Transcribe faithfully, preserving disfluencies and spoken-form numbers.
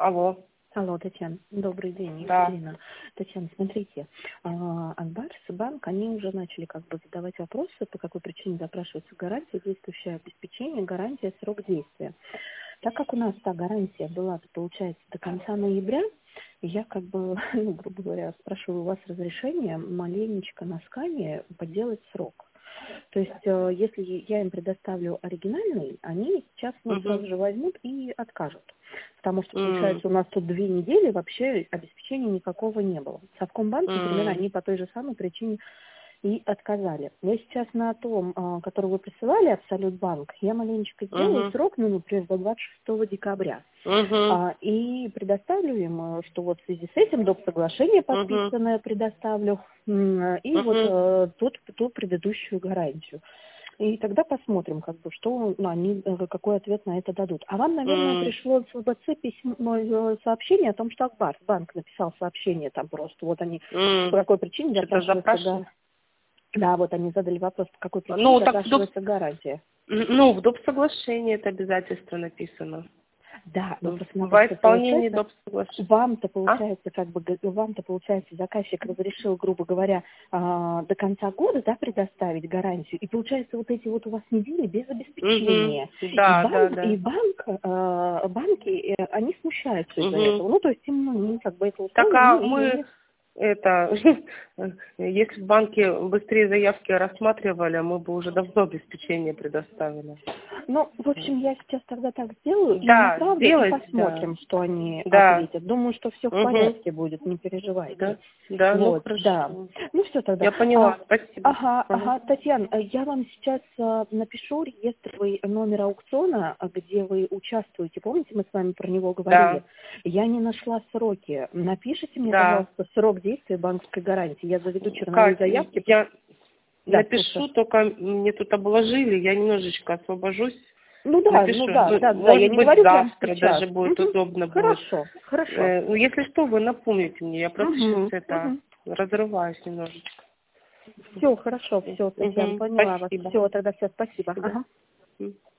Алло. Алло, Татьяна, добрый день, Да. Екатерина. Татьяна, смотрите, а, Акбарс банк, они уже начали как бы задавать вопросы, по какой причине запрашивается гарантия, действующее обеспечение, гарантия, срок действия. Так как у нас та гарантия была, получается, до конца ноября, я как бы, ну, грубо говоря, спрашиваю у вас разрешение маленечко на скане подделать срок. То есть, э, если я им предоставлю оригинальный, они сейчас ну, сразу Угу. же возьмут и откажут. Потому что, М, получается, у нас тут две недели вообще обеспечения никакого не было. В Совкомбанке, например, м, они по той же самой причине и отказали. Я сейчас на том, а, который вы присылали, Абсолют банк, я маленечко сделаю Мгм. срок, ну, например, до двадцать шестого декабря. Мгм. А, и предоставлю им, э, что вот в связи с этим доп. Соглашение Мгм. подписанное предоставлю, м, и вот Мгм. э, тот, ту предыдущую гарантию. И тогда посмотрим, как бы, что ну, они, э, какой ответ на это дадут. А вам, наверное, М, пришло с ВБЦ письмо, э, сообщение о том, что Акбарс банк написал сообщение там просто. Вот они по м. какой причине Что-то запрашивается гарантия. запрашивали? Да, вот они задали вопрос, по какой причине Ну, так в доп... запрашивается гарантия. ну, в доп. Соглашении это обязательство написано. Да, но просто Во смотрите, исполнении получается, доп. Соглашения. вам-то А? получается, как бы, г- вам-то получается, заказчик разрешил, грубо говоря, а, до конца года, да, предоставить гарантию, и получается вот эти вот у вас недели без Угу. обеспечения. И Да, да, банк, и да. банк, а, банки, э, они смущаются из-за Угу. этого. Ну, то есть им, ну, не, как бы это Так, условие, а ну, и мы они. это, если в банке быстрее заявки рассматривали, мы бы уже давно обеспечение предоставили. Ну, в общем, я сейчас тогда так сделаю, им Да, направлю и сделайте, да. посмотрим, что они Да. ответят. Думаю, что все в Угу. порядке будет, не переживайте. Да, да, ну Вот, да. хорошо. Ну, все тогда. Я А, поняла, спасибо. ага, Ага. ага, Татьяна, э, я вам сейчас э, напишу реестровый номер аукциона, э, где вы участвуете. Помните, мы с вами про него говорили? Да, Я не нашла сроки. Напишите мне, да. пожалуйста, срок действия банковской гарантии. Я заведу черновые Кать, заявки. я Да, слушаю. напишу, только мне тут обложили, я немножечко освобожусь. Ну да, ну Напишу, да, ну, да, да, я может не быть, говорю прямо завтра сейчас. даже будет Мгм. удобно будет. Хорошо, хорошо. Э, ну, если что, вы напомните мне, я просто сейчас Угу, это угу. разрываюсь немножечко. Все, хорошо, все, Татьяна, Угу. поняла вас. Спасибо. Все, тогда все, спасибо. Спасибо. Ага. М.